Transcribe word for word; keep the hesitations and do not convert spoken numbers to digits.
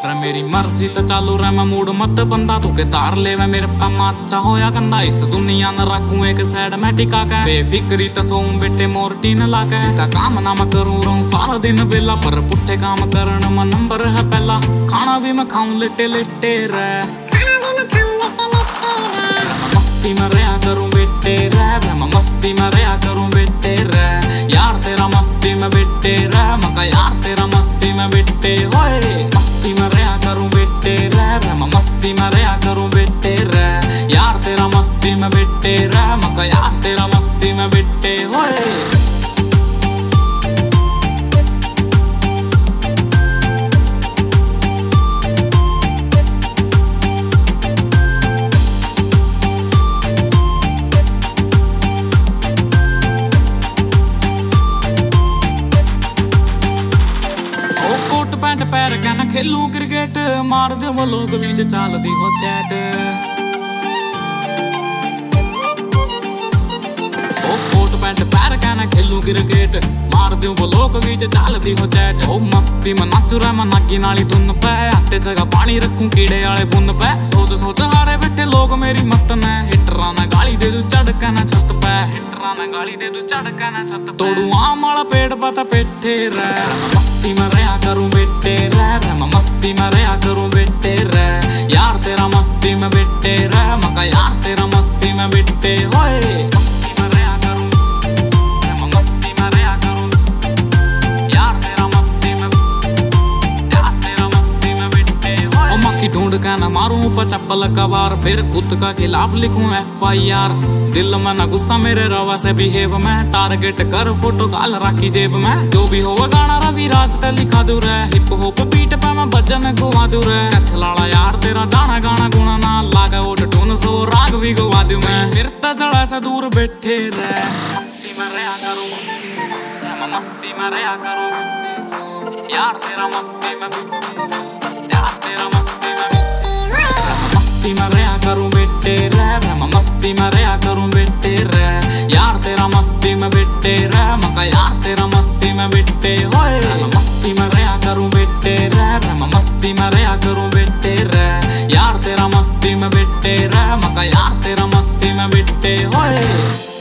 रे मेरी मर्जी तो चालू रह मैं मूड मत बंदा तू के तार ले वे मेरे पे माचा होया गंदा इस दुनिया न रखूं एक साइड में टिका के बेफिक्री तो सोऊं बेटे मोरटी न लाके सीधा काम ना मैं करूं रहूं सारा दिन बेला पर पुट्ठे काम करन में नंबर है पहला खाना भी मैं खाऊं लेटे लेटे रे मस्ती में रहा करूं बेटे रे मैं मस्ती में रहा करूं बेटे रे यार तेरा मस्ती में बेटे रे मका यार तेरा मस्ती में बेटे होए मस्ती में रहा करूं बेटे रे मैं मस्ती में रहा करूं बेटे रे यार तेरा मस्ती में बेटे रे मका यार तेरा मस्ती में बेटे होए पैंट पैर के ना खेलूं क्रिकेट मार दे वो लोग बीच चाल दी हो चैट ओ कोट पैंट पैर के ना खेलूं क्रिकेट मार दे वो लोग बीच चाल दी हो चैट ओ मस्ती में नाचू रहा मैं नाकी नाली धुन पे आटे जगह पानी रखूं कीड़े वाले बुन पे सोच सोच हारे बैठे लोग मेरी मत ने हिटरा ना गाली दे दूं चढ़ के ना छत पे हिटरा ना गाली दे दूं चढ़ के ना छत पे तोड़ू आम वाला पेड़ पता पेटे रे मस्ती में रहा करूं बेटे रे मैं मस्ती में रहा करूं बेटे रे यार तेरा मस्ती में बेटे रे मका यार तेरा मस्ती में बेटे होए मस्ती में रहा करूं मैं मस्ती में रहा करूं यार तेरा मस्ती में यार तेरा मस्ती में बेटे होए ओ मक्की ढूंढ के ना मारूं ऊपर चप्पल का वार फिर खुद का खिलाफ लिखूं एफ आई आर दिल में ना गुस्सा मेरे रवा से बिहेव में टारगेट कर फोटो काल राखी जेब में जो भी हो गाना रवि राज ते लिखा दूं रे हिप हॉप बीट पे मैं भजन गुवा दूं रे कथलाला यार तेरा जाना गाना गुना ना लागे ओट टून सो राग भी गुवा दूं मैं फिर त जड़ा से दूर बैठे रे मस्ती में रहा करूं मैं मस्ती में रहा करूं यार तेरा मस्ती में यार तेरा मस्ती में मस्ती में रहा करूं बेटे रे मैं मस्ती में रहा करूं बेटे रे यार तेरा मस्ती में बेटे रे मका यार तेरा मस्ती में बेटे होए मैं मस्ती में रहा करूं बेटे रे मैं मस्ती में रहा करूं बेटे रे यार तेरा मस्ती में बेटे रे मका यार तेरा मस्ती में बेटे होए।